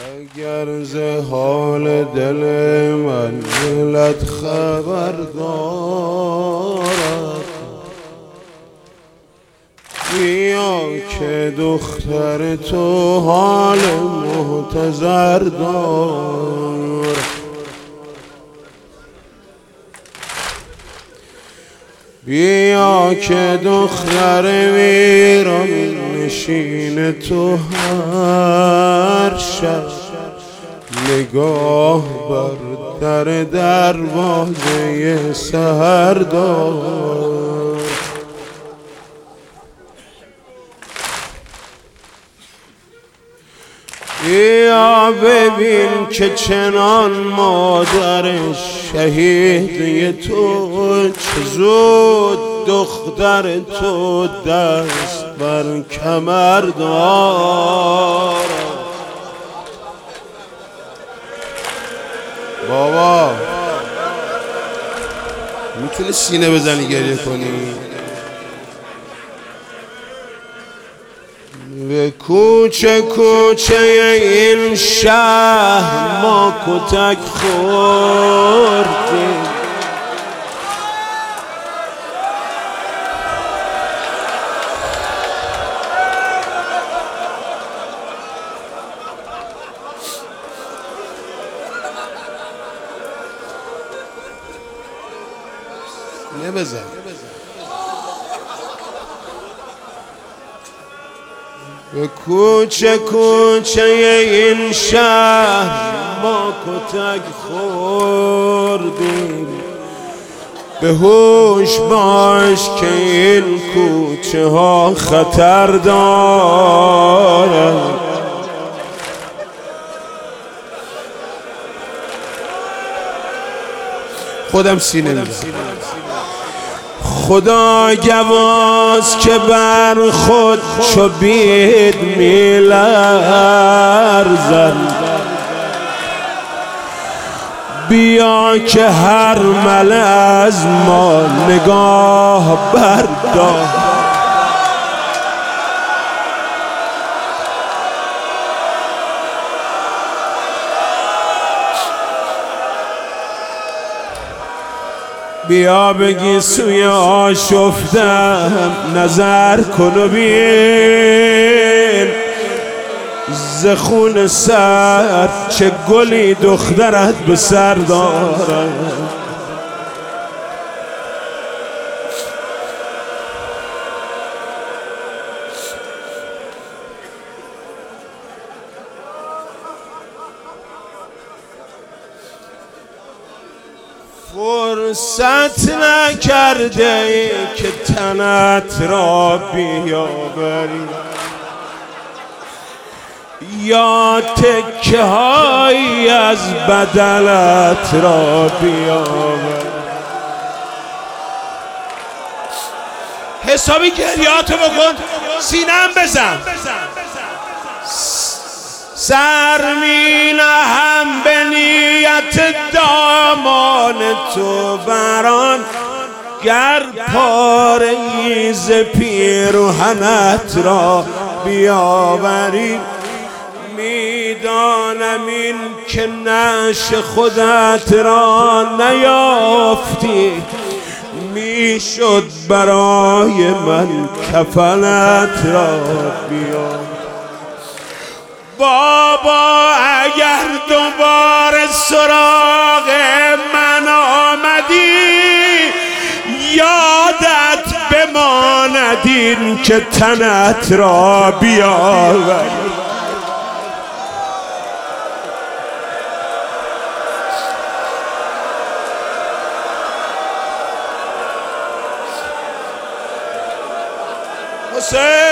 اگر ز حال دل من دلت خبر دارد، بیا که دختر تو حال محتضر دارد. بیا که دختر ویران نشین تو هر شب نگاه بر در دروازه سحر دار. بیا ببین که چنان مادر شهید تو چه زود دختر تو دست بر کمر دارد. بابا میتونی سینه بزنی گریه کنی؟ به کوچه کوچه این شهر ما کتک خوردیم، نبزن. به کوچه کوچه این شهر ما کتک خوردیم، به هوش باش که این کوچه ها خطر دارد. خودم سینه میزنم. خدا گواست که بر خود چو بید میلرزد. بیا که هر مله از ما نگاه بردار. بیا بگی سوی آشفتم نظر کن و بین، ز خون سرد چه گلی دخترت به سر دارد. فرصت نکرده که تنت را بیاوری، یا تکه هایی از بدنت را بیاوری. حسابی گریاتو بکن، سینم بزن. سر می نهم به نیت دامان تو بران، گر پاره‌ای ز پیرهنت را بیاوری. میدانم این که نعش خودت را نیافتی، میشد برای من کفنت را بیاوری. بابا اگر دوباره سراغ من آمدی، یادت بماند این که تنت را بیاوری. حسین